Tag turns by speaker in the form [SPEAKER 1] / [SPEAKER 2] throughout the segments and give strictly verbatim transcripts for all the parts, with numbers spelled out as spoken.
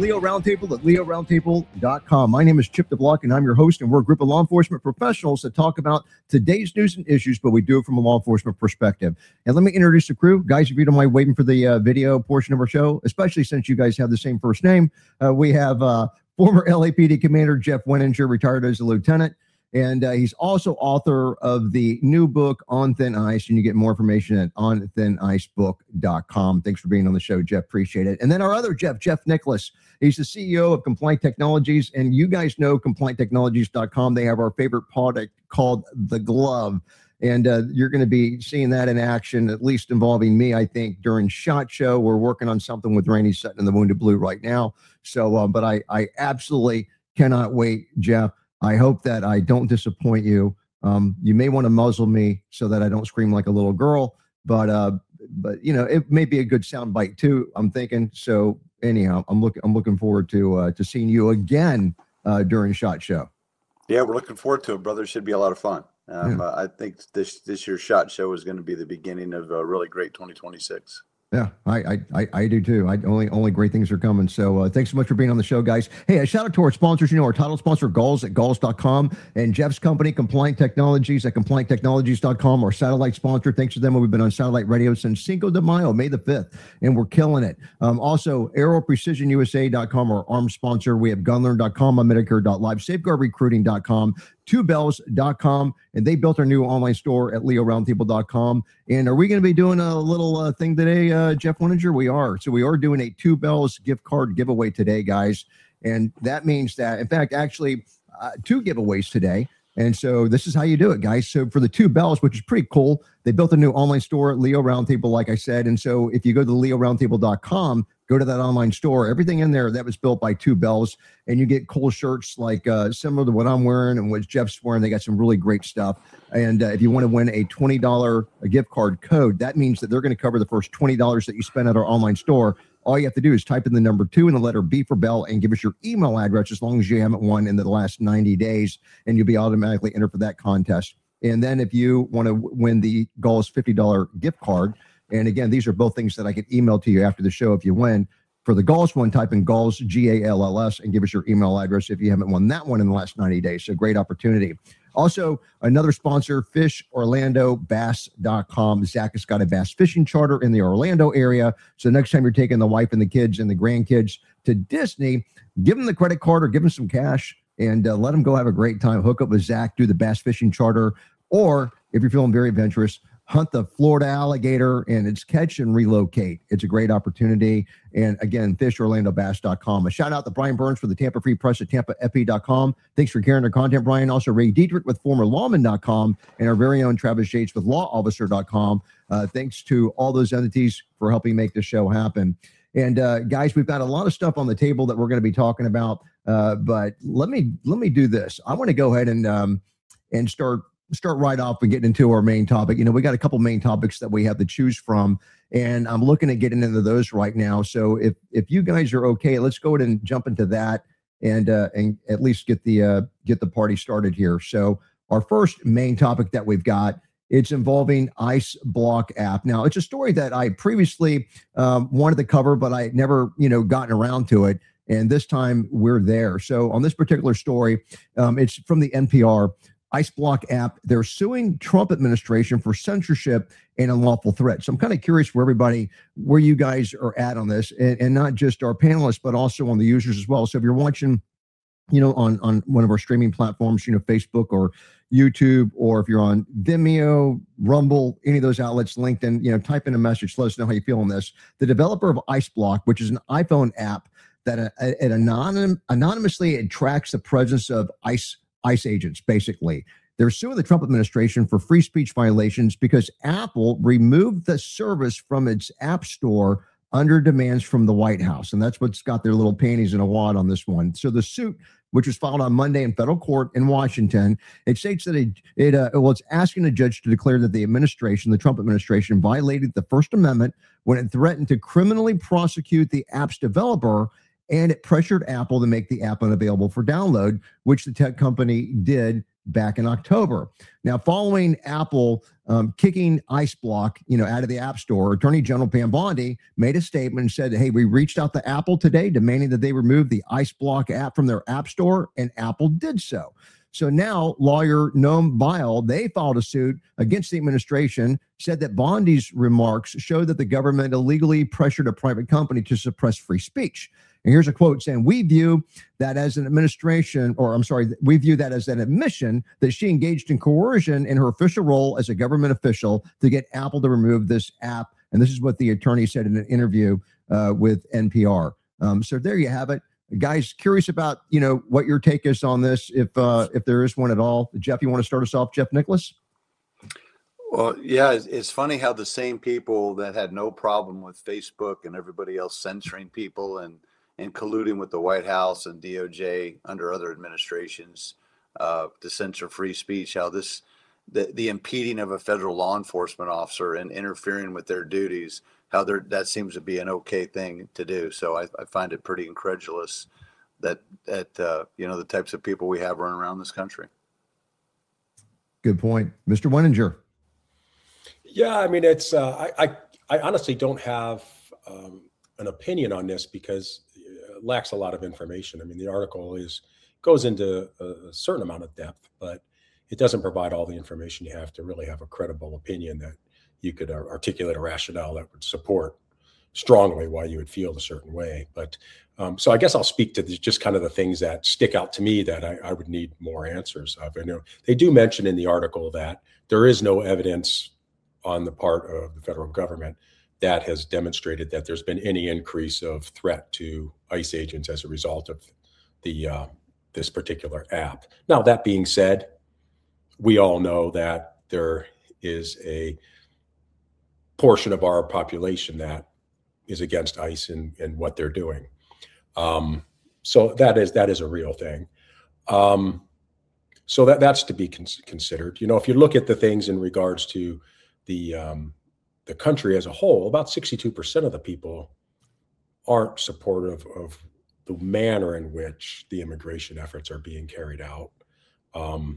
[SPEAKER 1] Leo Roundtable at leo roundtable dot com. My name is Chip DeBlock, and I'm your host, and we're a group of law enforcement professionals that talk about today's news and issues, but we do it from a law enforcement perspective. And let me introduce the crew. Guys, if you don't mind waiting for the uh, video portion of our show, especially since you guys have the same first name, uh, we have uh, former L A P D Commander Jeff Weninger, retired as a lieutenant. And uh, he's also author of the new book, On Thin Ice, and you get more information at on thin ice book dot com. Thanks for being on the show, Jeff. Appreciate it. And then our other Jeff, Jeff Nicholas. He's the C E O of Compliant Technologies, and you guys know compliant technologies dot com. They have our favorite product called The Glove, and uh, you're going to be seeing that in action, at least involving me, I think, during SHOT Show. We're working on something with Rainey Sutton and the Wounded Blue right now. So, uh, but I, I absolutely cannot wait, Jeff. I hope that I don't disappoint you. Um, you may want to muzzle me so that I don't scream like a little girl, but uh, but you know, it may be a good sound bite too, I'm thinking. So anyhow, I'm looking I'm looking forward to uh, to seeing you again uh, during SHOT Show.
[SPEAKER 2] Yeah, we're looking forward to it, brother. It should be a lot of fun. Um,
[SPEAKER 1] Yeah.
[SPEAKER 2] uh, I think this this year's SHOT Show is going to be the beginning of a really great twenty twenty-six.
[SPEAKER 1] Yeah, I, I I I do too. I only only great things are coming. So uh, thanks so much for being on the show, guys. Hey, a shout out to our sponsors. You know, our title sponsor, Gulls at Gulls dot com, and Jeff's company, Compliant Technologies at compliant technologies dot com. Our satellite sponsor. Thanks to them, we've been on satellite radio since Cinco de Mayo, May the fifth, and we're killing it. Um, also, aero precision U S A dot com, our arms sponsor. We have gunlearn dot com, medicare dot live, safeguard recruiting dot com, two bells dot com, and they built our new online store at leo roundtable dot com. And are we going to be doing a little uh, thing today, uh, Jeff Weninger? We are. So we are doing a Two Bells gift card giveaway today, guys. And that means that, in fact, actually uh, two giveaways today. And so this is how you do it, guys. So for the Two Bells, which is pretty cool, they built a new online store at Leo Roundtable, like I said. And so if you go to leo roundtable dot com, go to that online store, everything in there that was built by Two Bells, and you get cool shirts like uh, similar to what I'm wearing and what Jeff's wearing. They got some really great stuff. And uh, if you want to win a twenty dollars gift card code, that means that they're going to cover the first twenty dollars that you spend at our online store. All you have to do is type in the number two and the letter B for Bell and give us your email address as long as you haven't won in the last ninety days, and you'll be automatically entered for that contest. And then if you want to win the Gulls fifty dollars gift card, and again, these are both things that I could email to you after the show if you win. For the Gulls one, type in Gulls, G A L L S, and give us your email address if you haven't won that one in the last ninety days. So great opportunity. Also, another sponsor, fish orlando bass dot com. Zach has got a bass fishing charter in the Orlando area. So next time you're taking the wife and the kids and the grandkids to Disney, give them the credit card or give them some cash and uh, let them go have a great time. Hook up with Zach, do the bass fishing charter. Or if you're feeling very adventurous, hunt the Florida alligator and it's catch and relocate. It's a great opportunity. And again, fish orlando bass dot com. A shout out to Brian Burns for the Tampa Free Press at tampa f p dot com. Thanks for carrying our content, Brian. Also, Ray Dietrich with former lawman dot com and our very own Travis Yates with law officer dot com. Uh, thanks to all those entities for helping make this show happen. And uh, guys, we've got a lot of stuff on the table that we're going to be talking about. Uh, but let me let me do this. I want to go ahead and um, and start start right off and getting into our main topic. You know, we got a couple main topics that we have to choose from, and I'm looking at getting into those right now. So if if you guys are okay, let's go ahead and jump into that and uh, and at least get the uh, get the party started here. So our first main topic that we've got, it's involving Ice Block app. Now, it's a story that I previously um, wanted to cover, but I had never, you know, gotten around to it. And this time we're there. So on this particular story, um, it's from the N P R. Ice Block app, they're suing Trump administration for censorship and unlawful threats. So I'm kind of curious for everybody where you guys are at on this, and, and not just our panelists, but also on the users as well. So if you're watching, you know, on, on one of our streaming platforms, you know, Facebook or YouTube, or if you're on Vimeo, Rumble, any of those outlets, LinkedIn, you know, type in a message, let us know how you feel on this. The developer of Ice Block, which is an iPhone app that uh, it anonym, anonymously it tracks the presence of ICE ICE agents, basically. They're suing the Trump administration for free speech violations because Apple removed the service from its app store under demands from the White House. And that's what's got their little panties in a wad on this one. So the suit, which was filed on Monday in federal court in Washington, it states that it, it uh, well, it's asking a judge to declare that the administration, the Trump administration, violated the First Amendment when it threatened to criminally prosecute the app's developer, and it pressured Apple to make the app unavailable for download, which the tech company did back in October. Now, following Apple um, kicking IceBlock, you know, out of the App Store, Attorney General Pam Bondi made a statement and said, hey, we reached out to Apple today demanding that they remove the IceBlock app from their App Store, and Apple did so. So now lawyer Noam Bile, they filed a suit against the administration, said that Bondi's remarks show that the government illegally pressured a private company to suppress free speech. And here's a quote saying, we view that as an administration, or I'm sorry, we view that as an admission that she engaged in coercion in her official role as a government official to get Apple to remove this app. And this is what the attorney said in an interview uh, with N P R. Um, so there you have it. Guys, curious about, you know, what your take is on this, if uh, if there is one at all. Jeff, you want to start us off, Jeff Nicholas?
[SPEAKER 2] Well, yeah, it's, it's funny how the same people that had no problem with Facebook and everybody else censoring people and, and colluding with the White House and D O J under other administrations uh, to censor free speech, how this, the, the impeding of a federal law enforcement officer and interfering with their duties, how there that seems to be an okay thing to do. So I, I find it pretty incredulous that that uh, you know, the types of people we have running around this country.
[SPEAKER 1] Good point, Mister Wenninger.
[SPEAKER 3] Yeah, I mean, it's uh, I, I I honestly don't have um, an opinion on this because it lacks a lot of information. I mean, the article is goes into a, a certain amount of depth, but it doesn't provide all the information you have to really have a credible opinion that you could articulate a rationale that would support strongly why you would feel a certain way. But um, so I guess I'll speak to the, just kind of the things that stick out to me that I, I would need more answers of. I know they do mention in the article that there is no evidence on the part of the federal government that has demonstrated that there's been any increase of threat to ICE agents as a result of the uh, this particular app. Now, that being said, we all know that there is a portion of our population that is against ICE and, and what they're doing. Um, so that is that is a real thing. Um, so that that's to be cons- considered. You know, if you look at the things in regards to the um, the country as a whole, about sixty-two percent of the people aren't supportive of the manner in which the immigration efforts are being carried out. Um,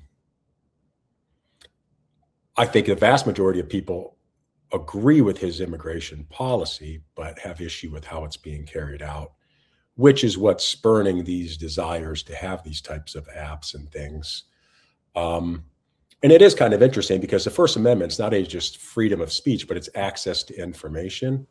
[SPEAKER 3] I think the vast majority of people agree with his immigration policy, but have issue with how it's being carried out, which is what's spurning these desires to have these types of apps and things. Um, and it is kind of interesting because the First Amendment is not only just freedom of speech, but it's access to information.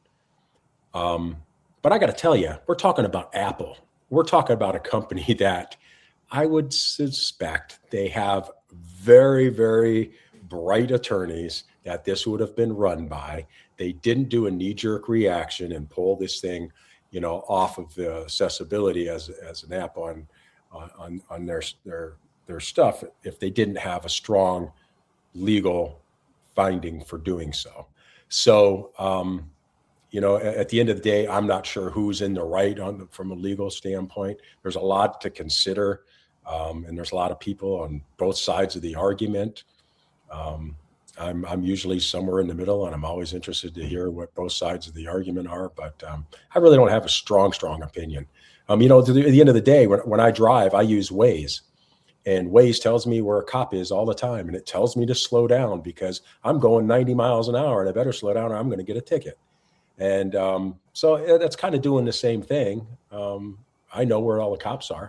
[SPEAKER 3] Um, but I got to tell you, we're talking about Apple. We're talking about a company that I would suspect they have very, very bright attorneys that this would have been run by. They didn't do a knee-jerk reaction and pull this thing, you know, off of the accessibility as as an app on on on their their their stuff if they didn't have a strong legal finding for doing so. So, um, you know, at, at the end of the day, I'm not sure who's in the right on the, from a legal standpoint. There's a lot to consider, um, and there's a lot of people on both sides of the argument. Um, I'm, I'm usually somewhere in the middle, and I'm always interested to hear what both sides of the argument are. But um, I really don't have a strong, strong opinion. Um, you know, at the, at the end of the day, when, when I drive, I use Waze, and Waze tells me where a cop is all the time, and it tells me to slow down because I'm going ninety miles an hour, and I better slow down or I'm going to get a ticket. And um, so that's kind of doing the same thing. Um, I know where all the cops are.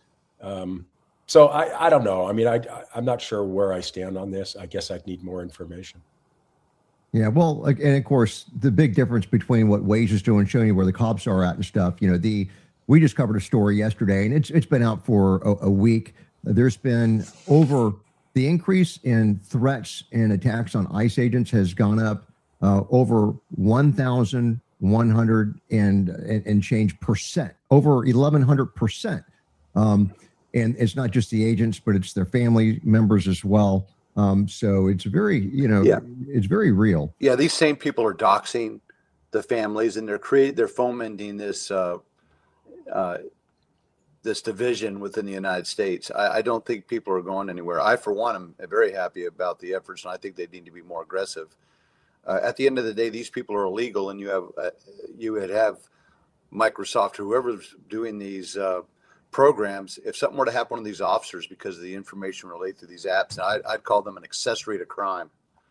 [SPEAKER 3] Um, So I, I don't know. I mean, I, I'm not sure where I stand on this. I guess I'd need more information.
[SPEAKER 1] Yeah, well, like, and of course, the big difference between what Waze is doing, showing you where the cops are at and stuff. You know, the we just covered a story yesterday, and it's it's been out for a, a week. There's been over the increase in threats and attacks on ICE agents has gone up uh, over one thousand one hundred and, and and change percent, over eleven hundred percent. Um, And it's not just the agents, but it's their family members as well. Um, so it's very, you know, yeah. it's very real.
[SPEAKER 2] Yeah, these same people are doxing the families, and they're creating, they're fomenting this uh, uh, this division within the United States. I, I don't think people are going anywhere. I, for one, am very happy about the efforts, and I think they need to be more aggressive. Uh, at the end of the day, these people are illegal, and you have uh, you would have Microsoft, whoever's doing these. Uh, programs, if something were to happen to these officers because of the information relayed through these apps, I'd, I'd call them an accessory to crime.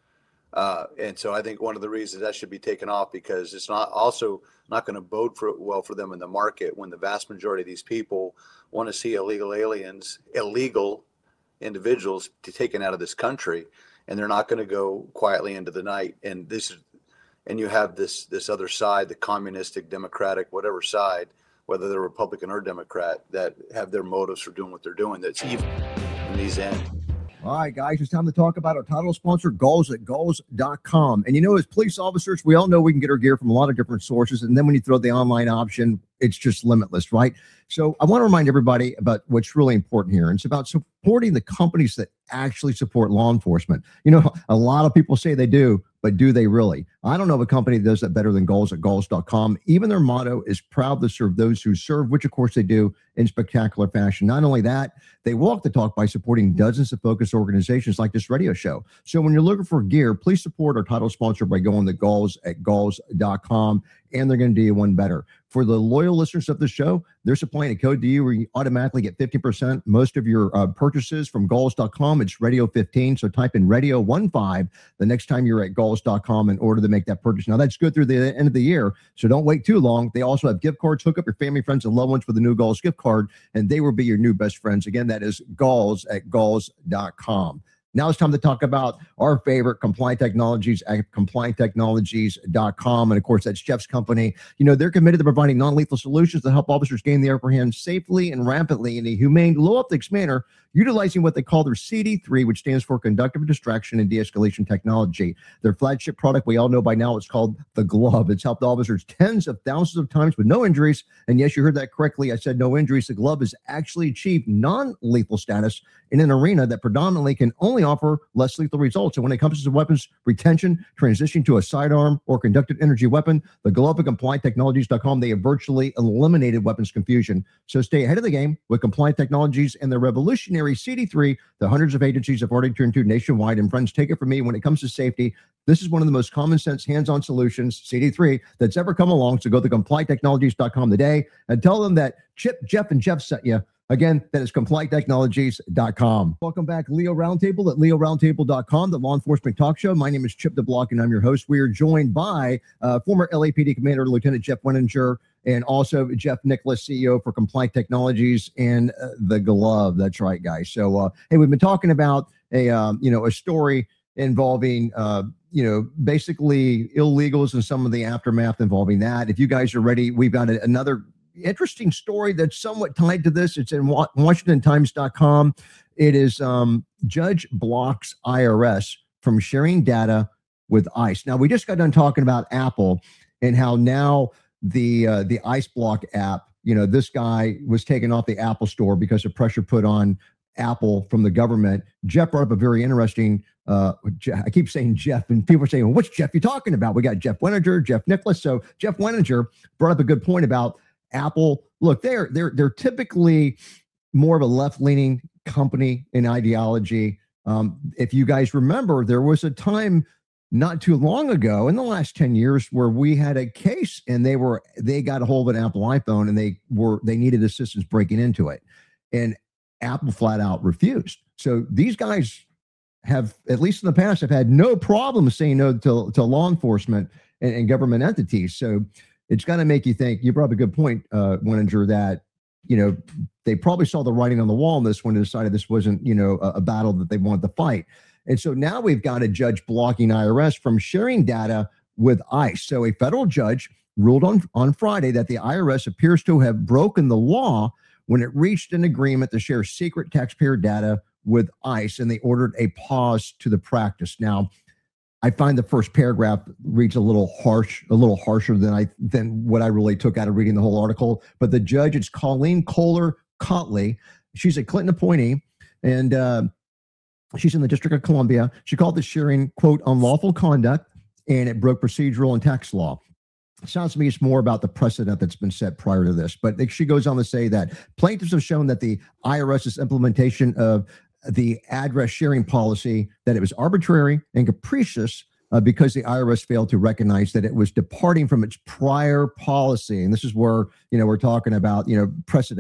[SPEAKER 2] Uh, and so I think one of the reasons that should be taken off, because it's not also not going to bode for well for them in the market when the vast majority of these people want to see illegal aliens, illegal individuals to taken out of this country, and they're not going to go quietly into the night. And this is, and you have this this other side, the communistic, democratic, whatever side, whether they're Republican or Democrat, that have their motives for doing what they're doing. That's evil in these ends.
[SPEAKER 1] All right, guys, it's time to talk about our title sponsor, Galls at Galls dot com. And you know, as police officers, we all know we can get our gear from a lot of different sources. And then when you throw the online option, it's just limitless, right? So I want to remind everybody about what's really important here. And it's about supporting the companies that actually support law enforcement. You know, a lot of people say they do, but do they really? I don't know of a company that does that better than Galls at Galls dot com. Even their motto is proud to serve those who serve, which of course they do in spectacular fashion. Not only that, they walk the talk by supporting dozens of focused organizations like this radio show. So when you're looking for gear, please support our title sponsor by going to Galls at Galls dot com, and they're going to do you one better. For the loyal listeners of the show, they're supplying a code to you where you automatically get fifty percent most of your uh, purchases from Galls dot com. It's radio fifteen. So type in radio one five the next time you're at Galls dot com in order to make that purchase. Now, that's good through the end of the year, so don't wait too long. They also have gift cards. Hook up your family, friends, and loved ones with the new Galls gift card, and they will be your new best friends. Again, that is Galls at Galls dot com. Now it's time to talk about our favorite, Compliant Technologies at compliant technologies dot com. And of course, that's Jeff's company. You know, they're committed to providing non-lethal solutions to help officers gain the upper hand safely and rapidly in a humane, low-optics manner, utilizing what they call their C D three, which stands for Conductive Distraction and De-escalation Technology. Their flagship product, we all know by now, it's called the Glove. It's helped officers tens of thousands of times with no injuries. And yes, you heard that correctly. I said no injuries. The Glove has actually achieved non-lethal status in an arena that predominantly can only offer less lethal results. And when it comes to weapons retention, transitioning to a sidearm or conducted energy weapon, the Glove at compliant technologies dot com, they have virtually eliminated weapons confusion. So stay ahead of the game with Compliant Technologies and their revolutionary C D three that hundreds of agencies have already turned to nationwide. And friends, take it from me, when it comes to safety, this is one of the most common sense hands-on solutions, C D three, that's ever come along. So go to compliant technologies dot com today and tell them that Chip, Jeff, and Jeff sent you. Again, that is compliant technologies dot com. Welcome back, Leo Roundtable at leo roundtable dot com, the law enforcement talk show. My name is Chip DeBlock, and I'm your host. We are joined by uh, former L A P D Commander Lieutenant Jeff Weninger, and also Jeff Nicholas, C E O for Compliant Technologies and uh, the Glove. That's right, guys. So, uh, hey, we've been talking about a um, you know a story involving uh, you know basically illegals and some of the aftermath involving that. If you guys are ready, we've got a, another interesting story that's somewhat tied to this. It's in washington times dot com. It is um, Judge blocks I R S from sharing data with ICE. Now, we just got done talking about Apple and how now the uh, the ICE Block app, you know, this guy was taken off the Apple store because of pressure put on Apple from the government. Jeff brought up a very interesting, uh, I keep saying Jeff, and people are saying, well, what's Jeff you talking about? We got Jeff Weninger, Jeff Nicholas. So Jeff Weninger brought up a good point about Apple. Look, they're they're they're typically more of a left-leaning company in ideology. Um, if you guys remember, there was a time not too long ago in the last ten years where we had a case and they were they got a hold of an Apple iPhone and they were they needed assistance breaking into it, and Apple flat out refused. So these guys have, at least in the past, have had no problem saying no to, to law enforcement and, and government entities. So it's got to make you think. You brought up a good point, uh, Weninger, that, you know, they probably saw the writing on the wall on this when they decided this wasn't, you know, a, a battle that they wanted to fight. And so now we've got a judge blocking I R S from sharing data with ICE. So a federal judge ruled on, on Friday that the I R S appears to have broken the law when it reached an agreement to share secret taxpayer data with ICE, and they ordered a pause to the practice. Now, I find the first paragraph reads a little harsh, a little harsher than I than what I really took out of reading the whole article. But the judge, it's Colleen Kohler Cotley. She's a Clinton appointee, and uh, she's in the District of Columbia. She called the sharing, quote, unlawful conduct, and it broke procedural and tax law. It sounds to me it's more about the precedent that's been set prior to this. But she goes on to say that plaintiffs have shown that the IRS's implementation of the address sharing policy, that it was arbitrary and capricious uh, because the I R S failed to recognize that it was departing from its prior policy. And this is where, you know, we're talking about, you know, precedent.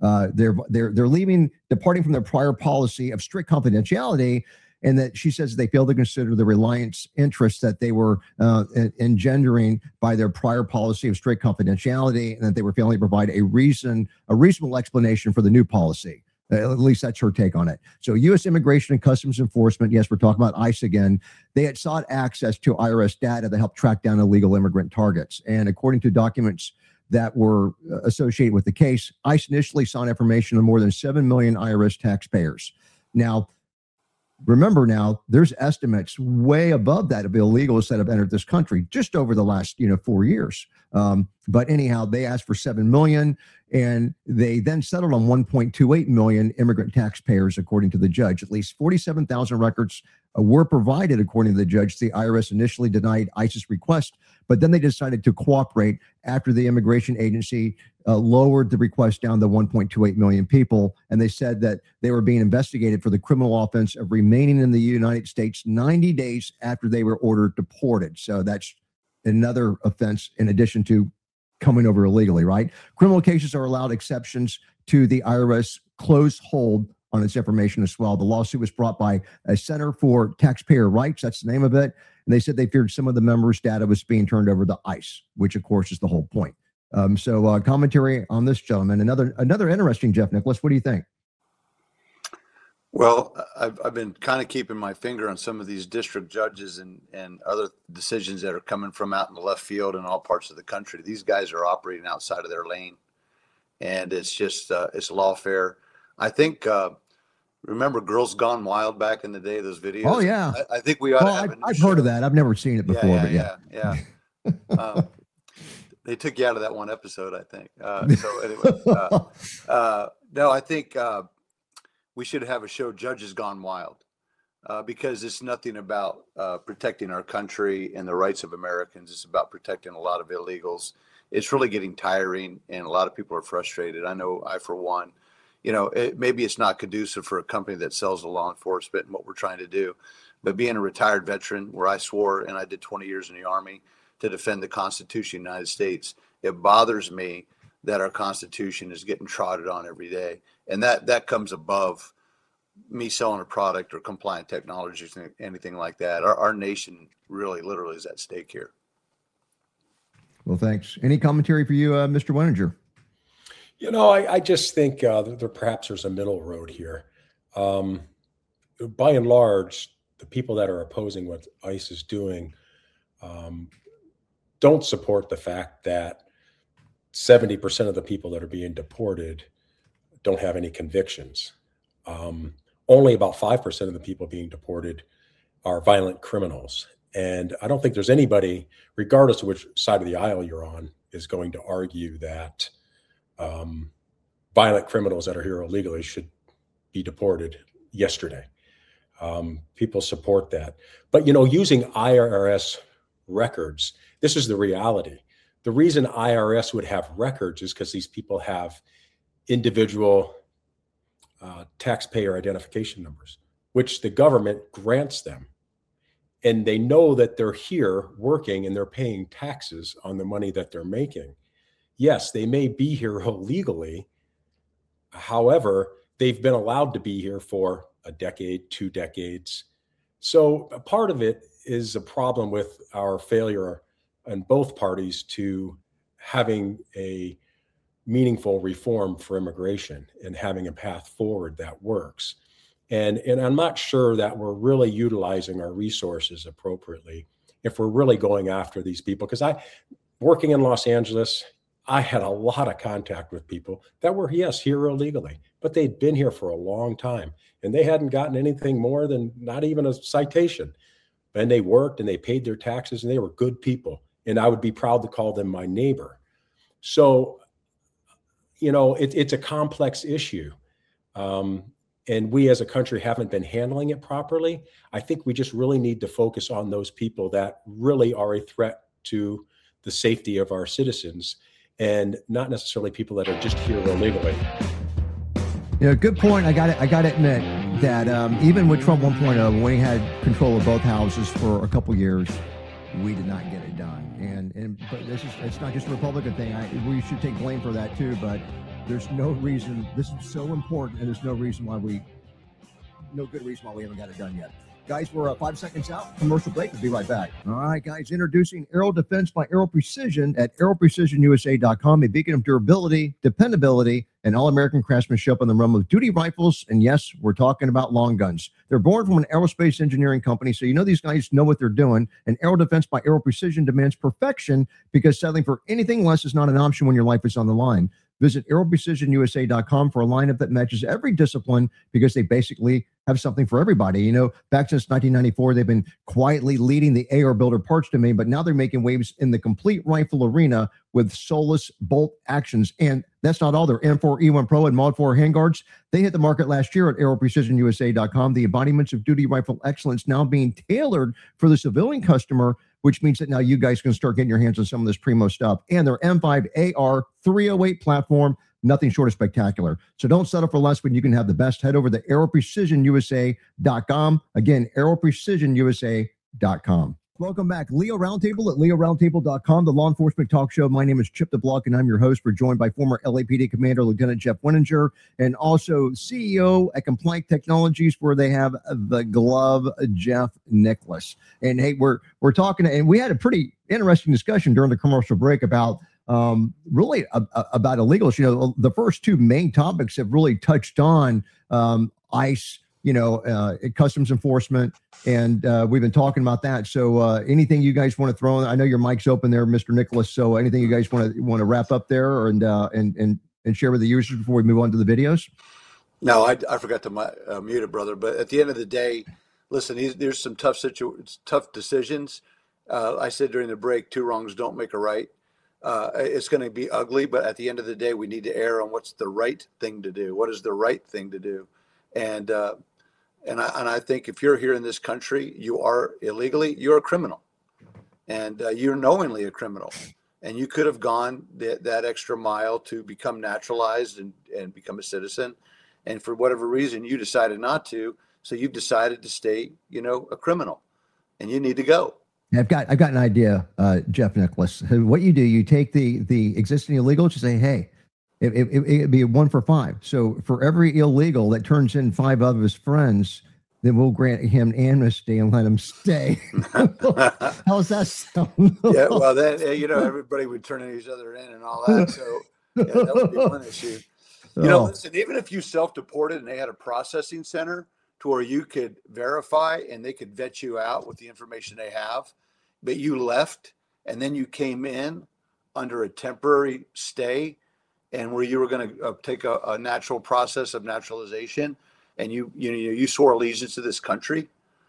[SPEAKER 1] uh, they're they're they're leaving, departing from their prior policy of strict confidentiality, and that she says they failed to consider the reliance interests that they were uh, engendering by their prior policy of strict confidentiality, and that they were failing to provide a reason, a reasonable explanation for the new policy. Uh, at least that's her take on it. So U S Immigration and Customs Enforcement, yes, we're talking about ICE again, they had sought access to I R S data that helped track down illegal immigrant targets. And according to documents that were associated with the case, ICE initially sought information on more than seven million I R S taxpayers. Now, remember now, there's estimates way above that of illegals that have entered this country just over the last, you know, four years. Um, but anyhow, they asked for seven million, and they then settled on one point two eight million immigrant taxpayers, according to the judge. At least forty-seven thousand records uh, were provided, according to the judge. The I R S initially denied ICE's request, but then they decided to cooperate after the immigration agency uh, lowered the request down to one point two eight million people. And they said that they were being investigated for the criminal offense of remaining in the United States ninety days after they were ordered deported. So that's another offense in addition to coming over illegally, right? Criminal cases are allowed exceptions to the I R S close hold on its information as well. The lawsuit was brought by a Center for Taxpayer Rights. That's the name of it. And they said they feared some of the members' data was being turned over to ICE, which of course is the whole point. Um, so uh, commentary on this gentleman. Another another interesting, Jeff Nicholas. What do you think?
[SPEAKER 2] Well, I've, I've been kind of keeping my finger on some of these district judges and, and other decisions that are coming from out in the left field in all parts of the country. These guys are operating outside of their lane, and it's just, uh, it's lawfare. I think, uh, remember Girls Gone Wild back in the day, those videos?
[SPEAKER 1] Oh, yeah.
[SPEAKER 2] I, I think we ought
[SPEAKER 1] well,
[SPEAKER 2] to have
[SPEAKER 1] I've,
[SPEAKER 2] a
[SPEAKER 1] I've
[SPEAKER 2] show.
[SPEAKER 1] heard of that. I've never seen it before,
[SPEAKER 2] yeah,
[SPEAKER 1] but
[SPEAKER 2] yeah,
[SPEAKER 1] yeah.
[SPEAKER 2] Yeah, yeah. um, they took you out of that one episode, I think. Uh, so anyway, uh, uh, no, I think, uh, we should have a show, Judges Gone Wild, uh, because it's nothing about uh, protecting our country and the rights of Americans. It's about protecting a lot of illegals. It's really getting tiring, and a lot of people are frustrated. I know I, for one, you know, it, maybe it's not conducive for a company that sells to law enforcement and what we're trying to do. But being a retired veteran, where I swore, and I did twenty years in the Army to defend the Constitution of the United States, it bothers me that our Constitution is getting trotted on every day. And that, that comes above me selling a product or compliant technologies, anything like that. Our, our nation really literally is at stake here.
[SPEAKER 1] Well, thanks. Any commentary for you, uh, Mister Weninger?
[SPEAKER 3] You know, I, I just think uh, there perhaps there's a middle road here. Um, by and large, the people that are opposing what ICE is doing um, don't support the fact that seventy percent of the people that are being deported don't have any convictions. Um, only about five percent of the people being deported are violent criminals. And I don't think there's anybody, regardless of which side of the aisle you're on, is going to argue that um, violent criminals that are here illegally should be deported yesterday. Um, people support that. But, you know, using I R S records, this is the reality. The reason I R S would have records is because these people have individual uh, taxpayer identification numbers, which the government grants them. And they know that they're here working and they're paying taxes on the money that they're making. Yes, they may be here illegally. However, they've been allowed to be here for a decade, two decades. So a part of it is a problem with our failure in both parties to having a meaningful reform for immigration and having a path forward that works. And, and I'm not sure that we're really utilizing our resources appropriately if we're really going after these people. Because I, working in Los Angeles, I had a lot of contact with people that were, yes, here illegally, but they'd been here for a long time and they hadn't gotten anything more than not even a citation. And they worked and they paid their taxes and they were good people. And I would be proud to call them my neighbor. So, you know, it, it's a complex issue. Um, and we as a country haven't been handling it properly. I think we just really need to focus on those people that really are a threat to the safety of our citizens and not necessarily people that are just here illegally.
[SPEAKER 1] You know, good point. I got to I got to admit that um, even with Trump one point oh, when he had control of both houses for a couple years, we did not get it done. And and but this is it's not just a Republican thing. I, we should take blame for that too. But There's no reason. This is so important, and there's no reason why we, no good reason why we haven't got it done yet. Guys, we're uh, five seconds out. Commercial break. We'll be right back. All right, guys. Introducing Aero Defense by Aero Precision at aero precision u s a dot com, a beacon of durability, dependability, and all-American craftsmanship in the realm of duty rifles. And yes, we're talking about long guns. They're born from an aerospace engineering company, so you know these guys know what they're doing. And Aero Defense by Aero Precision demands perfection because settling for anything less is not an option when your life is on the line. Visit aero precision u s a dot com for a lineup that matches every discipline because they basically have something for everybody. You know, back since nineteen ninety-four, they've been quietly leading the A R builder parts domain, but now they're making waves in the complete rifle arena with Solus bolt actions. And that's not all. Their M four E one Pro and Mod four handguards, they hit the market last year at aero precision u s a dot com. The embodiments of duty rifle excellence now being tailored for the civilian customer, which means that now you guys can start getting your hands on some of this primo stuff. And their M five A R three oh eight platform, nothing short of spectacular. So don't settle for less when you can have the best. Head over to aero precision u s a dot com. Again, aero precision u s a dot com. Welcome back. Leo Roundtable at leo roundtable dot com, the law enforcement talk show. My name is Chip DeBlock, and I'm your host. We're joined by former L A P D Commander Lieutenant Jeff Winninger, and also C E O at Compliant Technologies, where they have the glove, Jeff Nicholas. And hey, we're we're talking, and we had a pretty interesting discussion during the commercial break about um, really uh, about illegals. You know, the first two main topics have really touched on um, ICE, you know, uh, customs enforcement, and uh, we've been talking about that. So uh, anything you guys want to throw in? I know your mic's open there, Mister Nicholas. So anything you guys want to want to wrap up there and uh, and and and share with the users before we move on to the videos?
[SPEAKER 2] No, I, I forgot to mu- uh, mute it, brother. But at the end of the day, listen, he's, there's some tough situ- tough decisions. Uh, I said during the break, two wrongs don't make a right. Uh, it's going to be ugly, but at the end of the day, we need to err on what's the right thing to do. What is the right thing to do? And uh, And I, and I think if you're here in this country, you are illegally, you're a criminal, and uh, you're knowingly a criminal, and you could have gone th- that extra mile to become naturalized and, and become a citizen. And for whatever reason, you decided not to. So you've decided to stay, you know, a criminal, and you need to go.
[SPEAKER 1] I've got, I've got an idea, uh, Jeff Nicholas. What you do, you take the, the existing illegals, you say, hey, It, it, it'd be one for five. So for every illegal that turns in five of his friends, then we'll grant him amnesty and let him stay. How's that sound?
[SPEAKER 2] Yeah, well, then, you know, everybody would turn each other in and all that. So yeah, that would be one issue. You know, listen, even if you self-deported and they had a processing center to where you could verify and they could vet you out with the information they have, but you left and then you came in under a temporary stay, and where you were going to uh, take a, a natural process of naturalization, and you you know you swore allegiance to this country,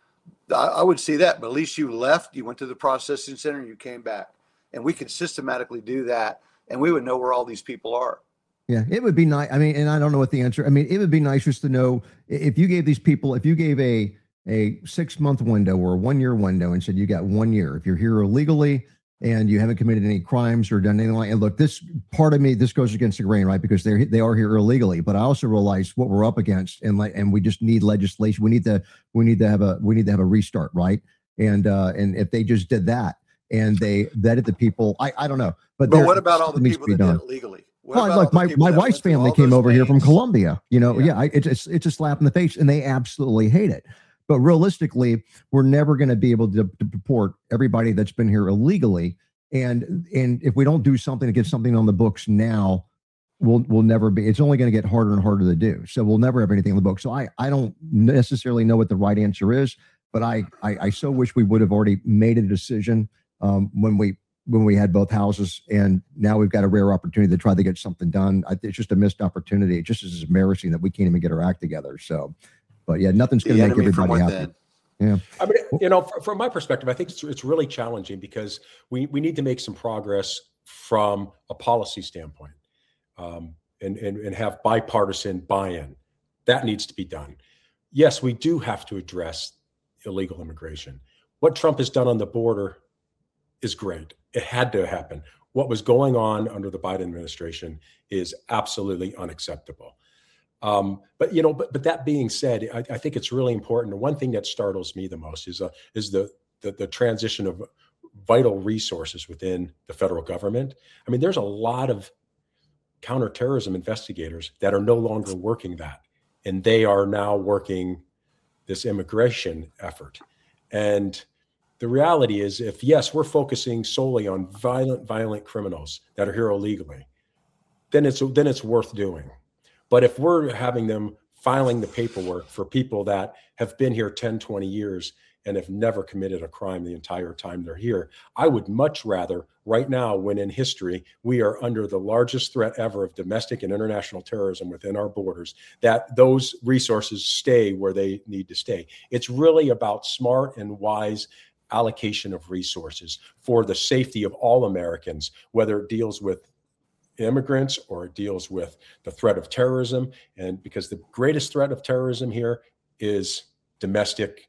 [SPEAKER 2] I, I would see that. But at least you left, you went to the processing center, and you came back, and we could systematically do that, and we would know where all these people are.
[SPEAKER 1] Yeah, it would be nice. I mean, and I don't know what the answer. I mean, it would be nice just to know if you gave these people, if you gave a a six month window or a one year window and said you got one year if you're here illegally and you haven't committed any crimes or done anything like. And look, this part of me, this goes against the grain, right? Because they're they are here illegally. But I also realize what we're up against, and like, and we just need legislation. We need to we need to have a we need to have a restart, right? And uh, and if they just did that and they vetted the people, I I don't know. But
[SPEAKER 2] but what about all the people that did it legally?
[SPEAKER 1] Well, look, my, my wife's family came over here from Colombia. You know, yeah, yeah I, it's it's it's a slap in the face, and they absolutely hate it. But realistically, we're never going to be able to, to deport everybody that's been here illegally. And and if we don't do something to get something on the books now, we'll we'll never be. It's only going to get harder and harder to do. So we'll never have anything on the books. So I I don't necessarily know what the right answer is, but I I, I so wish we would have already made a decision um, when we when we had both houses, and now we've got a rare opportunity to try to get something done. I, it's just a missed opportunity. It just is embarrassing that we can't even get our act together. So. But yeah, nothing's going to make everybody happy. Yeah.
[SPEAKER 3] I mean, you know, from, from my perspective, I think it's, it's really challenging because we, we need to make some progress from a policy standpoint, um, and, and, and have bipartisan buy-in. That needs to be done. Yes, we do have to address illegal immigration. What Trump has done on the border is great. It had to happen. What was going on under the Biden administration is absolutely unacceptable. Um, but, you know, but, but that being said, I, I think it's really important. And one thing that startles me the most is, uh, is the, the, the transition of vital resources within the federal government. I mean, there's a lot of counterterrorism investigators that are no longer working that. And they are now working this immigration effort. And the reality is, if yes, we're focusing solely on violent, violent criminals that are here illegally, then it's then it's worth doing. But if we're having them filing the paperwork for people that have been here ten, twenty years and have never committed a crime the entire time they're here, I would much rather, right now, when in history we are under the largest threat ever of domestic and international terrorism within our borders, that those resources stay where they need to stay. It's really about smart and wise allocation of resources for the safety of all Americans, whether it deals with immigrants or it deals with the threat of terrorism. And because the greatest threat of terrorism here is domestic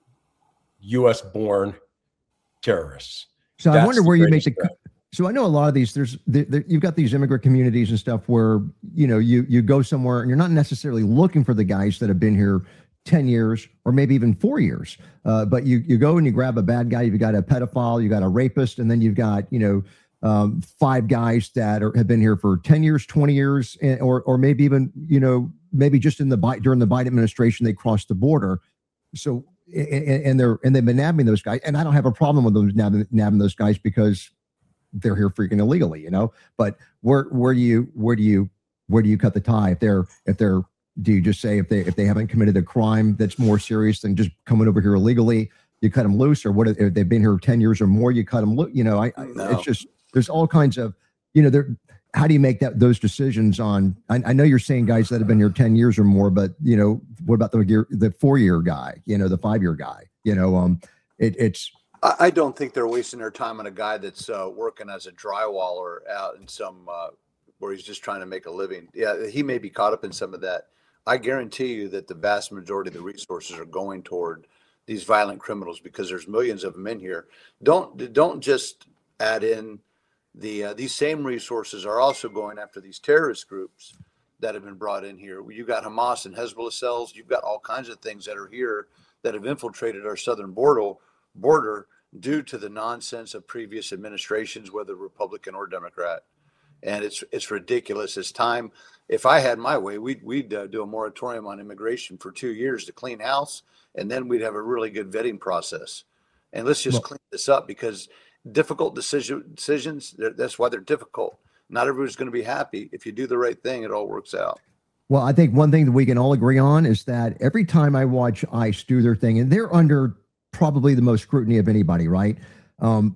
[SPEAKER 3] U S born terrorists.
[SPEAKER 1] So
[SPEAKER 3] That's
[SPEAKER 1] I wonder where you make the,
[SPEAKER 3] threat.
[SPEAKER 1] so I know a lot of these, there's, there, there, you've got these immigrant communities and stuff where, you know, you, you go somewhere and you're not necessarily looking for the guys that have been here ten years or maybe even four years. Uh, but you, you go and you grab a bad guy, you've got a pedophile, you got a rapist, and then you've got, you know, um, five guys that are, have been here for ten years, twenty years, and, or, or maybe even, you know, maybe just in the during the Biden administration, they crossed the border. So, and, and they're, and they've been nabbing those guys. And I don't have a problem with them nabbing, nabbing those guys because they're here freaking illegally, you know, but where, where do you, where do you, where do you cut the tie? If they're, if they're, do you just say if they, if they haven't committed a crime that's more serious than just coming over here illegally, you cut them loose? Or what if they've been here ten years or more, you cut them loose? You know, I, I
[SPEAKER 2] No.
[SPEAKER 1] it's just, there's all kinds of, you know, there, how do you make that, those decisions on, I, I know you're saying guys that have been here ten years or more, but you know, what about the year, the four year guy, you know, the five year guy, you know, um, it, it's,
[SPEAKER 2] I I don't think they're wasting their time on a guy that's uh, working as a drywaller out in some, uh, where he's just trying to make a living. Yeah, he may be caught up in some of that. I guarantee you that the vast majority of the resources are going toward these violent criminals because there's millions of them in here. Don't don't just add in the uh, these same resources are also going after these terrorist groups that have been brought in here. You got Hamas and Hezbollah cells. You've got all kinds of things that are here that have infiltrated our southern border border due to the nonsense of previous administrations, whether Republican or Democrat. And it's it's ridiculous. It's time. If I had my way, we'd we'd uh, do a moratorium on immigration for two years to clean house, and then we'd have a really good vetting process. And let's just
[SPEAKER 1] Well,
[SPEAKER 2] clean this up because difficult decision decisions. That's why they're difficult. Not everybody's going to be happy. If you do the right thing, it all works out.
[SPEAKER 1] well, I think one thing that we can all agree on is that every time I watch ICE do their thing, and they're under probably the most scrutiny of anybody, right? Um,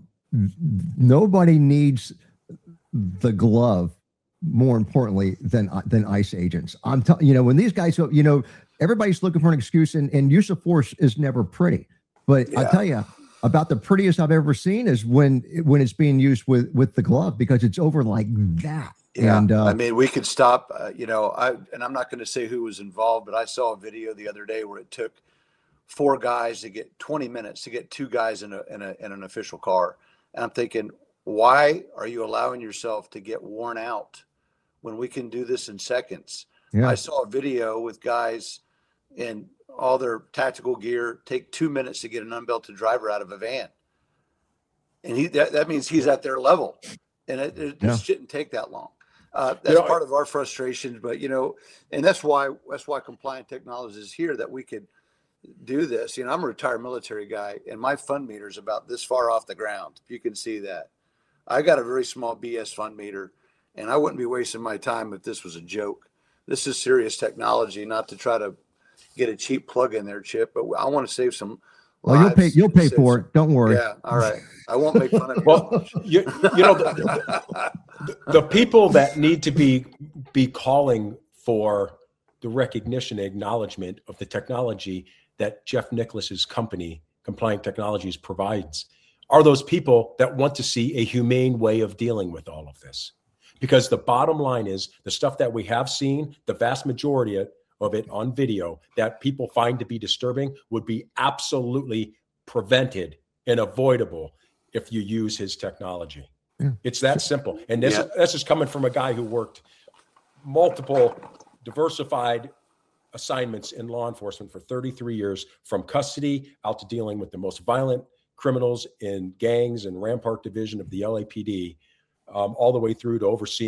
[SPEAKER 1] nobody needs the glove more importantly than than ICE agents. I'm telling you know when these guys, you know, everybody's looking for an excuse, and, and use of force is never pretty. But
[SPEAKER 2] Yeah.
[SPEAKER 1] I'll tell you, about the prettiest I've ever seen is when when it's being used with with the glove because it's over like that.
[SPEAKER 2] Yeah,
[SPEAKER 1] And uh,
[SPEAKER 2] I mean, we could stop. Uh, you know, I and I'm not going to say who was involved, but I saw a video the other day where it took four guys to get twenty minutes to get two guys in a in a in an official car, and I'm thinking, why are you allowing yourself to get worn out when we can do this in seconds?
[SPEAKER 1] yeah,
[SPEAKER 2] I saw a video with guys in all their tactical gear take two minutes to get an unbelted driver out of a van, and he that, that means he's at their level, and it, it
[SPEAKER 1] Yeah.
[SPEAKER 2] just shouldn't take that long. Uh,
[SPEAKER 3] You
[SPEAKER 2] that's
[SPEAKER 3] know,
[SPEAKER 2] part of our frustrations, but you know, and that's why that's why Compliant Technologies is here, that we could do this. You know, I'm a retired military guy, and my fund meter is about this far off the ground. If you can see that, I got a very small B S fund meter, and I wouldn't be wasting my time if this was a joke. This is serious technology, not to try to get a cheap plug in there, Chip, but I want to save some
[SPEAKER 1] well, you'll pay
[SPEAKER 2] lives.
[SPEAKER 1] you'll pay
[SPEAKER 2] Save
[SPEAKER 1] for
[SPEAKER 2] some-
[SPEAKER 1] it. Don't worry.
[SPEAKER 2] Yeah, all right. I won't make fun of you.
[SPEAKER 3] Well, you, you know, the, the, the people that need to be be calling for the recognition and acknowledgement of the technology that Jeff Nicholas's company, Compliant Technologies, provides are those people that want to see a humane way of dealing with all of this. Because the bottom line is the stuff that we have seen, the vast majority of of it on video that people find to be disturbing would be absolutely prevented and avoidable if you use his technology.
[SPEAKER 1] Yeah.
[SPEAKER 3] It's that simple. And this,
[SPEAKER 2] Yeah.
[SPEAKER 3] this is coming from a guy who worked multiple diversified assignments in law enforcement for thirty-three years, from custody out to dealing with the most violent criminals in gangs and Rampart Division of the L A P D, um, all the way through to overseeing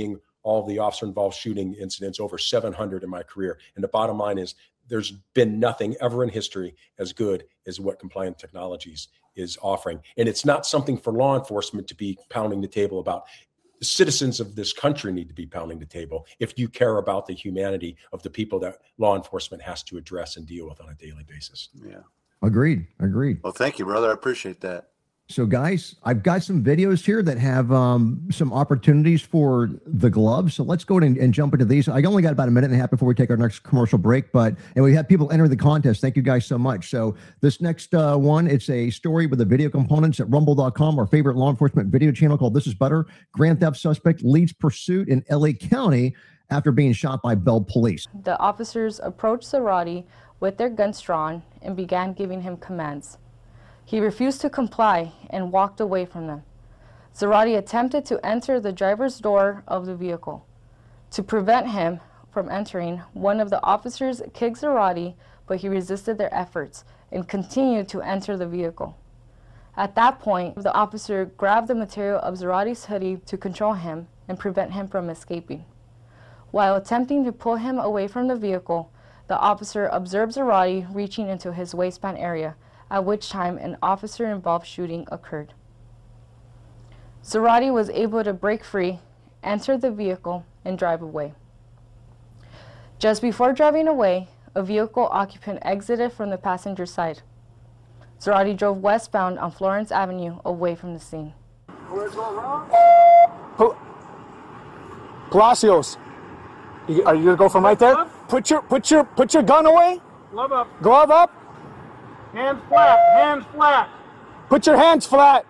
[SPEAKER 3] all the officer-involved shooting incidents, over seven hundred in my career. And the bottom line is there's been nothing ever in history as good as what Compliant Technologies is offering. And it's not something for law enforcement to be pounding the table about. The citizens of this country need to be pounding the table if you care about the humanity of the people that law enforcement has to address and deal with on a daily basis.
[SPEAKER 2] Yeah.
[SPEAKER 1] Agreed. Agreed.
[SPEAKER 2] Well, thank you, brother. I appreciate that.
[SPEAKER 1] So, guys, I've got some videos here that have um, some opportunities for the gloves. So let's go ahead and, and jump into these. I only got about a minute and a half before we take our next commercial break, but and we have people enter the contest. Thank you guys so much. So this next uh, one, it's a story with the video components at rumble dot com, our favorite law enforcement video channel called This Is Better. Grand theft suspect leads pursuit in L A County after being shot by Bell Police.
[SPEAKER 4] The officers approached Zarate with their guns drawn and began giving him commands. He refused to comply and walked away from them. Zarate attempted to enter the driver's door of the vehicle. To prevent him from entering, one of the officers kicked Zarate, but he resisted their efforts and continued to enter the vehicle. At that point, the officer grabbed the material of Zarate's hoodie to control him and prevent him from escaping. While attempting to pull him away from the vehicle, the officer observed Zarate reaching into his waistband area, at which time an officer-involved shooting occurred. Zarate was able to break free, enter the vehicle, and drive away. Just before driving away, a vehicle occupant exited from the passenger side. Zarate drove westbound on Florence Avenue away from the scene.
[SPEAKER 5] Where's going wrong? Pal- Palacios, you, are you gonna go from right there? Put your put your put your gun away.
[SPEAKER 6] Glove up.
[SPEAKER 5] Glove up.
[SPEAKER 6] Hands flat. Hands flat.
[SPEAKER 5] Put your hands flat.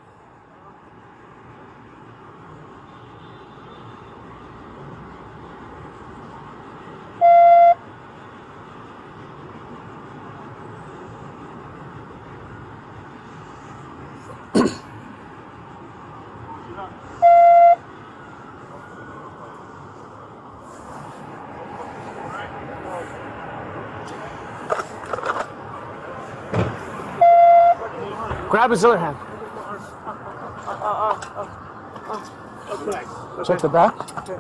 [SPEAKER 5] Grab his other hand. Check the back.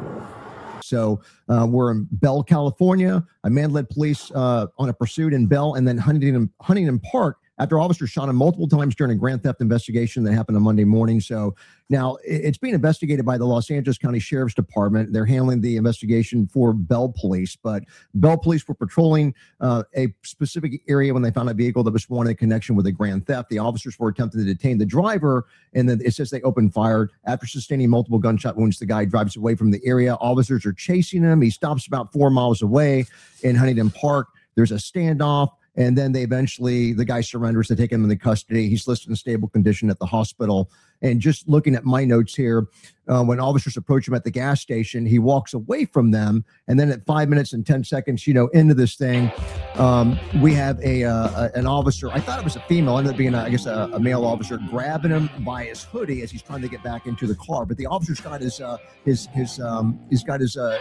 [SPEAKER 1] So uh, we're in Bell, California. A man led police uh, on a pursuit in Bell and then Huntington, Huntington Park after officers shot him multiple times during a grand theft investigation that happened on Monday morning. So now it's being investigated by the Los Angeles County Sheriff's Department. They're handling the investigation for Bell Police, but Bell Police were patrolling uh, a specific area when they found a vehicle that was wanted in connection with a grand theft. The officers were attempting to detain the driver, and then it says they opened fire. After sustaining multiple gunshot wounds, the guy drives away from the area. Officers are chasing him. He stops about four miles away in Huntington Park. There's a standoff. And then they eventually, the guy surrenders. They take him into custody. He's listed in stable condition at the hospital. And just looking at my notes here, uh, when officers approach him at the gas station, he walks away from them. And then at five minutes and ten seconds, you know, into this thing, um, we have a, uh, a an officer. I thought it was a female, ended up being, a, I guess, a, a male officer, grabbing him by his hoodie as he's trying to get back into the car. But the officer's got his uh, his his um, he's got his uh,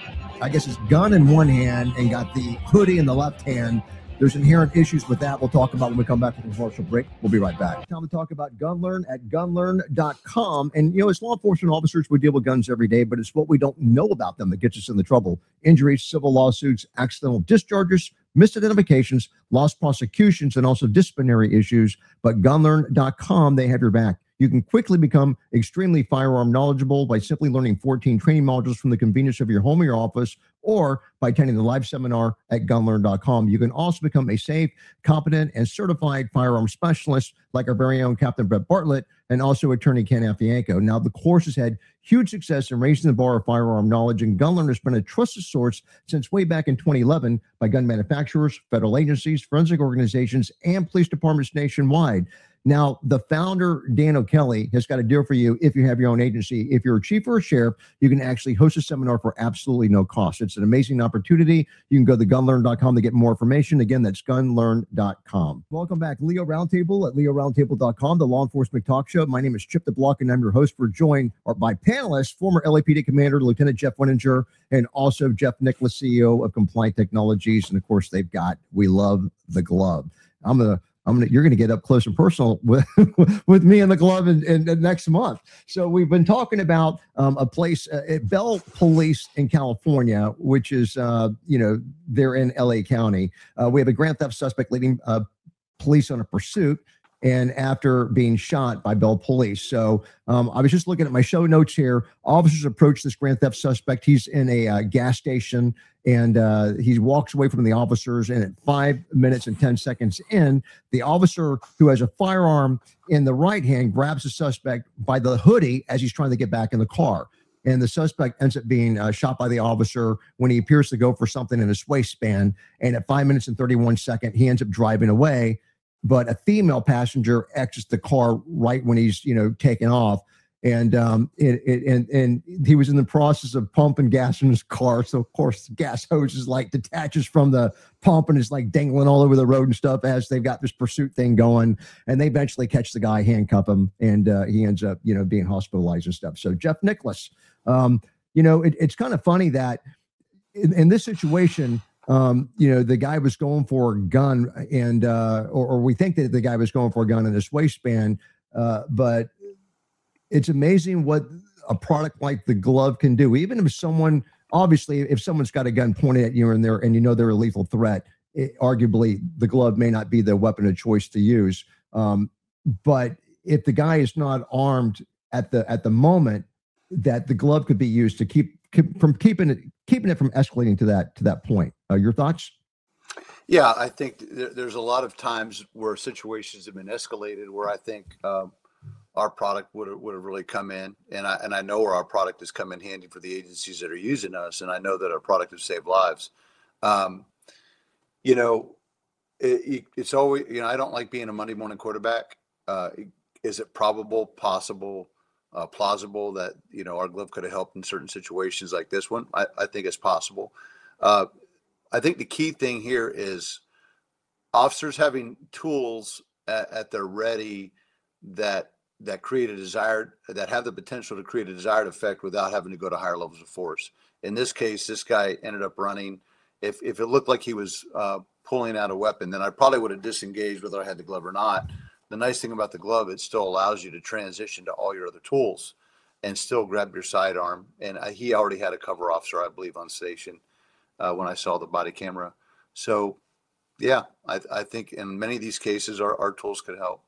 [SPEAKER 1] I guess his gun in one hand and got the hoodie in the left hand. There's inherent issues with that we'll talk about when we come back from the commercial break. We'll be right back. Time to talk about GunLearn at gun learn dot com. And, you know, as law enforcement officers, we deal with guns every day, but it's what we don't know about them that gets us in the trouble. Injuries, civil lawsuits, accidental discharges, misidentifications, lost prosecutions, and also disciplinary issues. But gun learn dot com, they have your back. You can quickly become extremely firearm knowledgeable by simply learning fourteen training modules from the convenience of your home or your office, or by attending the live seminar at gun learn dot com. You can also become a safe, competent, and certified firearm specialist like our very own Captain Brett Bartlett and also attorney Ken Afianco. Now, the course has had huge success in raising the bar of firearm knowledge, and GunLearn has been a trusted source since way back in twenty eleven by gun manufacturers, federal agencies, forensic organizations, and police departments nationwide. Now, the founder, Dan O'Kelly, has got a deal for you if you have your own agency. If you're a chief or a sheriff, you can actually host a seminar for absolutely no cost. It's an amazing opportunity. You can go to gun learn dot com to get more information. Again, that's gun learn dot com. Welcome back. Leo Roundtable at leo roundtable dot com, the law enforcement talk show. My name is Chip the Block, and I'm your host. We're joined by panelists, former L A P D Commander Lieutenant Jeff Winninger, and also Jeff Nicholas, C E O of Compliant Technologies. And, of course, they've got We Love the Glove. I'm going to I'm gonna, you're going to get up close and personal with with me and the glove in, in, in next month. So we've been talking about um, a place uh, at Bell Police in California, which is uh, you know they're in L A County. Uh, we have a grand theft suspect leading uh, police on a pursuit, and after being shot by Bell Police. So um, I was just looking at my show notes here. Officers approach this grand theft suspect. He's in a uh, gas station, and uh, he walks away from the officers. And at five minutes and ten seconds in, the officer who has a firearm in the right hand grabs the suspect by the hoodie as he's trying to get back in the car. And the suspect ends up being uh, shot by the officer when he appears to go for something in his waistband. And at five minutes and thirty-one seconds, he ends up driving away. But a female passenger exits the car right when he's, you know, taking off. And um, it, it, and and he was in the process of pumping gas in his car. So, of course, the gas hose is like detaches from the pump and is like dangling all over the road and stuff as they've got this pursuit thing going. And they eventually catch the guy, handcuff him, and uh, he ends up, you know, being hospitalized and stuff. So Jeff Nicholas, um, you know, it, it's kind of funny that in, in this situation, Um, you know, the guy was going for a gun, and uh, or, or we think that the guy was going for a gun in his waistband. Uh, but it's amazing what a product like the glove can do. Even if someone, obviously, if someone's got a gun pointed at you and there, and you know they're a lethal threat, it, arguably the glove may not be the weapon of choice to use. Um, but if the guy is not armed at the at the moment, that the glove could be used to keep, keep from keeping it keeping it from escalating to that to that point. Uh, your thoughts?
[SPEAKER 2] Yeah, I think th- there's a lot of times where situations have been escalated where I think um, our product would would have really come in, and I and I know where our product has come in handy for the agencies that are using us, and I know that our product has saved lives. Um, you know, it, it's always, you know, I don't like being a Monday morning quarterback. Uh, is it probable, possible, uh, plausible that, you know, our glove could have helped in certain situations like this one? I, I think it's possible. Uh, I think the key thing here is officers having tools at, at their ready that that create a desired, that have the potential to create a desired effect without having to go to higher levels of force. In this case, this guy ended up running. If if it looked like he was uh, pulling out a weapon, then I probably would have disengaged whether I had the glove or not. The nice thing about the glove, it still allows you to transition to all your other tools and still grab your sidearm. And I, he already had a cover officer, I believe, on station uh, when I saw the body camera. So, yeah, I, I think in many of these cases, our, our tools could help.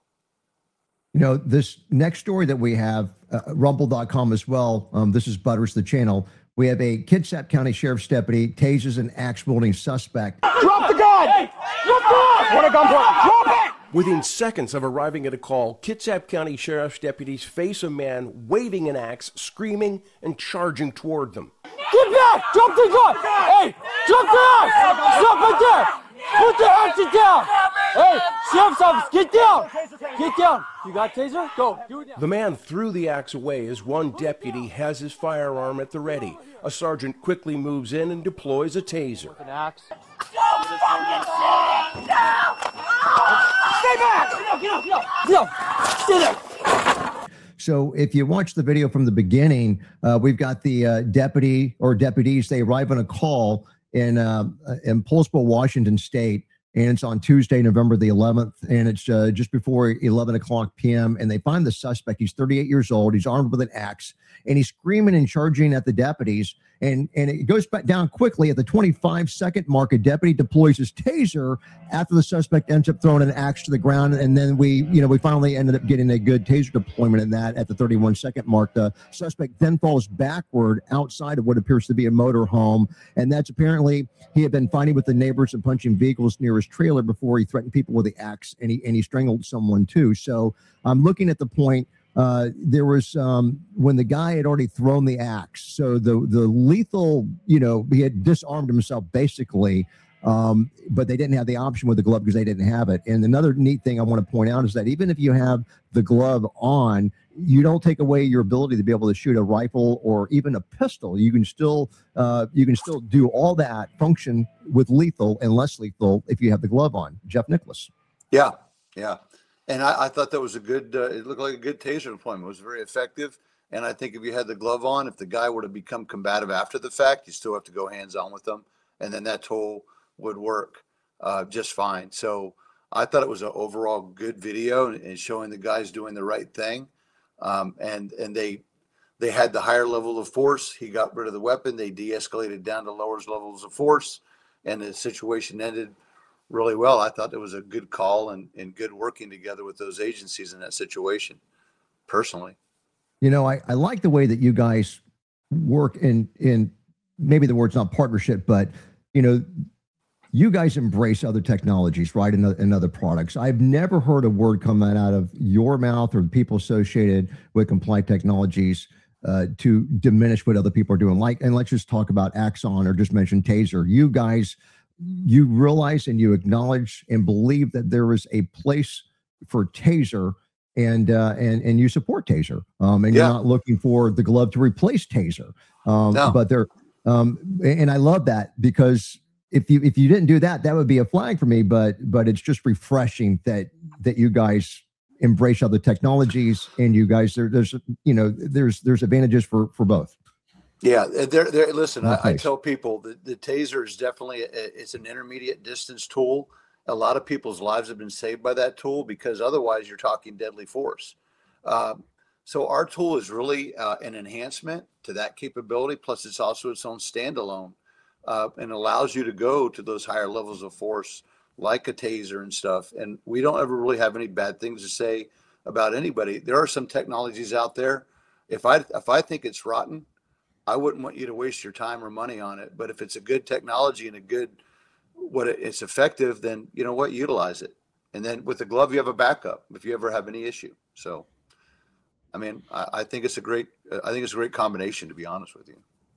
[SPEAKER 1] You know, this next story that we have, uh, rumble dot com as well. Um, this is Butters, the channel. We have a Kitsap County Sheriff's deputy tases an axe-wielding suspect.
[SPEAKER 5] Drop the gun! Hey, drop the gun! What a gun point! Drop it!
[SPEAKER 7] Within seconds of arriving at a call, Kitsap County Sheriff's deputies face a man waving an axe, screaming, and charging toward them.
[SPEAKER 5] Get back! Drop the gun! Hey! Drop the axe! Stop right there! Put the axe down! Hey! Sheriff's office, get down! Get down! You got taser? Go. Do it now.
[SPEAKER 7] The man threw the axe away as one deputy has his firearm at the ready. A sergeant quickly moves in and deploys a taser.
[SPEAKER 5] An axe.
[SPEAKER 6] Don't fucking shit! No!
[SPEAKER 5] Stay back! Get up, get up, get up! Get up! Get up!
[SPEAKER 1] So if you watch the video from the beginning, uh, we've got the uh, deputy or deputies. They arrive on a call in uh, in Poulsbo, Washington State, and it's on Tuesday, November the eleventh, and it's uh, just before eleven o'clock p m, and they find the suspect. He's thirty-eight years old. He's armed with an axe, and he's screaming and charging at the deputies, and, and it goes back down quickly. At the twenty-five second mark, a deputy deploys his taser after the suspect ends up throwing an axe to the ground, and then we, you know, we finally ended up getting a good taser deployment in that at the thirty-one second mark. The suspect then falls backward outside of what appears to be a motor home, and that's apparently he had been fighting with the neighbors and punching vehicles near his trailer before he threatened people with the axe, and he and he strangled someone too. So I'm looking at the point. Uh, there was um, when the guy had already thrown the axe. So the the lethal, you know, he had disarmed himself basically, um, but they didn't have the option with the glove because they didn't have it. And another neat thing I want to point out is that even if you have the glove on, you don't take away your ability to be able to shoot a rifle or even a pistol. You can still uh, you can still do all that function with lethal and less lethal if you have the glove on. Jeff Nicholas.
[SPEAKER 2] Yeah, yeah. And I, I thought that was a good, uh, it looked like a good taser deployment. It was very effective. And I think if you had the glove on, if the guy were to become combative after the fact, you still have to go hands on with them. And then that tool would work uh, just fine. So I thought it was an overall good video and showing the guys doing the right thing. Um, and, and they, they had the higher level of force. He got rid of the weapon. They de-escalated down to lower levels of force, and the situation ended really well. I thought it was a good call and, and good working together with those agencies in that situation, personally.
[SPEAKER 1] You know, I, I like the way that you guys work in, in maybe the word's not partnership, but, you know, you guys embrace other technologies, right? And, and other products. I've never heard a word come out of your mouth or people associated with Compliant Technologies uh, to diminish what other people are doing. Like, and let's just talk about Axon or just mention Taser. You guys, you realize and you acknowledge and believe that there is a place for Taser, and uh, and and you support Taser. Um, and yeah. You're not looking for the glove to replace Taser. Um, no. But there, um, and I love that, because If you if you didn't do that, that would be a flag for me. But but it's just refreshing that that you guys embrace other technologies, and you guys there, there's you know there's there's advantages for for both.
[SPEAKER 2] Yeah, there there. Listen, I, I tell people that the Taser is definitely a, it's an intermediate distance tool. A lot of people's lives have been saved by that tool, because otherwise you're talking deadly force. Um, so our tool is really uh, an enhancement to that capability. Plus, it's also its own standalone. Uh, and allows you to go to those higher levels of force, like a Taser and stuff. And we don't ever really have any bad things to say about anybody. There are some technologies out there. If I if I think it's rotten, I wouldn't want you to waste your time or money on it. But if it's a good technology and a good, what it, it's effective, then you know what, utilize it. And then with the glove, you have a backup if you ever have any issue. So, I mean, I, I think it's a great, I think it's a great combination, to be honest with you.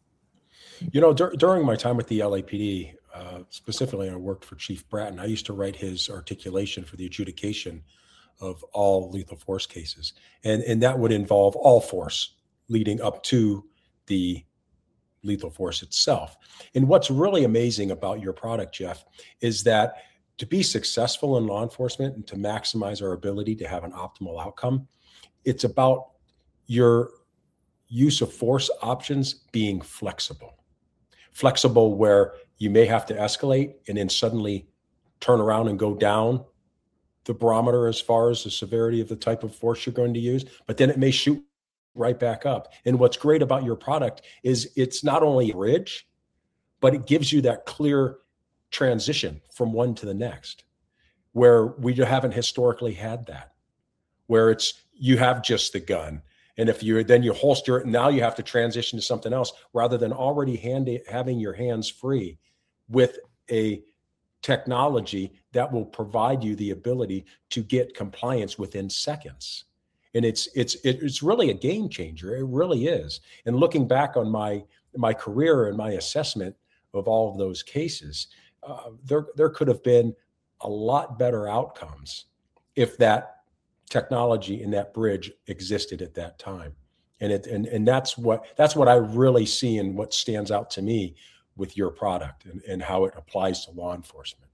[SPEAKER 3] You know, dur- during my time with the L A P D, uh, specifically, I worked for Chief Bratton. I used to write his articulation for the adjudication of all lethal force cases. And, and that would involve all force leading up to the lethal force itself. And what's really amazing about your product, Jeff, is that to be successful in law enforcement and to maximize our ability to have an optimal outcome, it's about your use of force options being flexible. Flexible where you may have to escalate and then suddenly turn around and go down the barometer as far as the severity of the type of force you're going to use, but then it may shoot right back up. And what's great about your product is it's not only a bridge, but it gives you that clear transition from one to the next, where we haven't historically had that, where it's you have just the gun. And if you then you holster it, and now you have to transition to something else, rather than already handy, having your hands free with a technology that will provide you the ability to get compliance within seconds. And it's it's it's really a game changer. It really is. And looking back on my my career and my assessment of all of those cases, uh, there there could have been a lot better outcomes if that technology in that bridge existed at that time. And it and, and that's what that's what I really see and what stands out to me with your product and, and how it applies to law enforcement.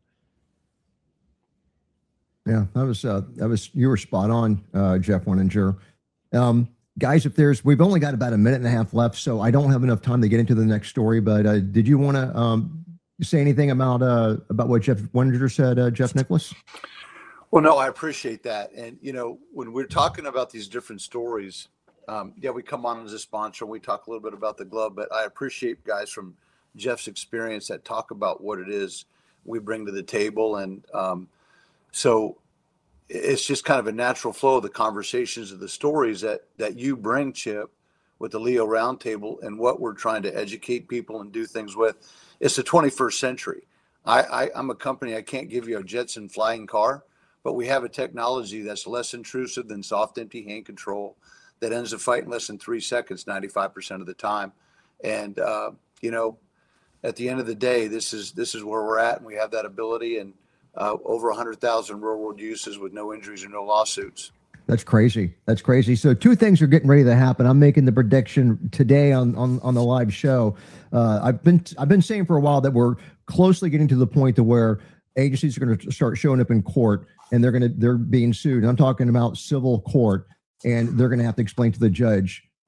[SPEAKER 1] Yeah, that was uh that was you were spot on, uh, Jeff Wenninger. Um, guys, if there's we've only got about a minute and a half left, so I don't have enough time to get into the next story. But uh, did you want to um, say anything about uh, about what Jeff Wenninger said, uh, Jeff Nicholas?
[SPEAKER 2] Well, no, I appreciate that. And, you know, when we're talking about these different stories, um, yeah, we come on as a sponsor and we talk a little bit about the glove, but I appreciate guys from Jeff's experience that talk about what it is we bring to the table. And um, so it's just kind of a natural flow of the conversations of the stories that, that you bring, Chip, with the Leo Roundtable and what we're trying to educate people and do things with. It's the twenty-first century. I, I, I'm a company, I can't give you a Jetson flying car, but we have a technology that's less intrusive than soft, empty hand control that ends the fight in less than three seconds, ninety-five percent of the time. And, uh, you know, at the end of the day, this is this is where we're at, and we have that ability, and uh, over one hundred thousand real-world uses with no injuries or no lawsuits.
[SPEAKER 1] That's crazy. That's crazy. So two things are getting ready to happen. I'm making the prediction today on on, on the live show. Uh, I've been I've been saying for a while that we're closely getting to the point to where agencies are going to start showing up in court, and they're going to they're being sued. And I'm talking about civil court, and they're going to have to explain to the judge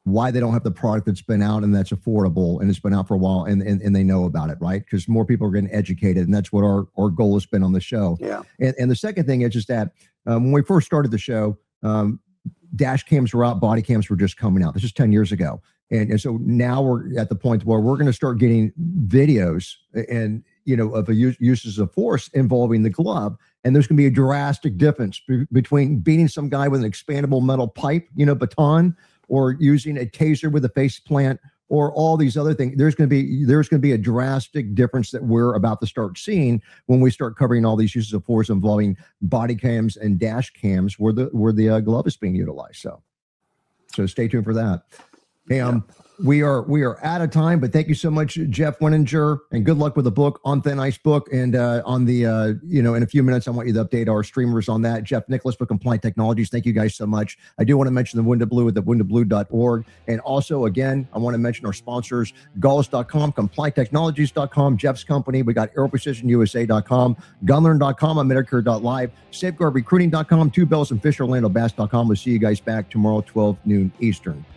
[SPEAKER 1] why they don't have the product that's been out and that's affordable and it's been out for a while and, and, and they know about it, right? Because more people are getting educated, and that's what our, our goal has been on the show.
[SPEAKER 2] Yeah.
[SPEAKER 1] And, and the second thing is just that um, when we first started the show, um, dash cams were out, body cams were just coming out. This is ten years ago. And, and so now we're at the point where we're going to start getting videos and, you know, of a use, uses of force involving the glove. And there's going to be a drastic difference be- between beating some guy with an expandable metal pipe, you know, baton, or using a taser with a face plant, or all these other things. There's going to be there's going to be a drastic difference that we're about to start seeing when we start covering all these uses of force involving body cams and dash cams where the where the uh, glove is being utilized. So, so stay tuned for that. Hey, um, we are we are out of time, but thank you so much, Jeff Weninger, and good luck with the book, On Thin Ice book. And uh, on the uh, you know, in a few minutes, I want you to update our streamers on that. Jeff Nicholas with Compliant Technologies. Thank you guys so much. I do want to mention the Wind of Blue at the wind of blue dot org, and also again, I want to mention our sponsors: Galls dot com, Compliant Technologies dot com, Jeff's company. We got Aero Precision U S A dot com, Gunlearn dot com, on Medicare dot live, Safeguard Recruiting dot com, Two Bells, and Fisher Orlando Bass dot com. We'll see you guys back tomorrow, twelve noon Eastern.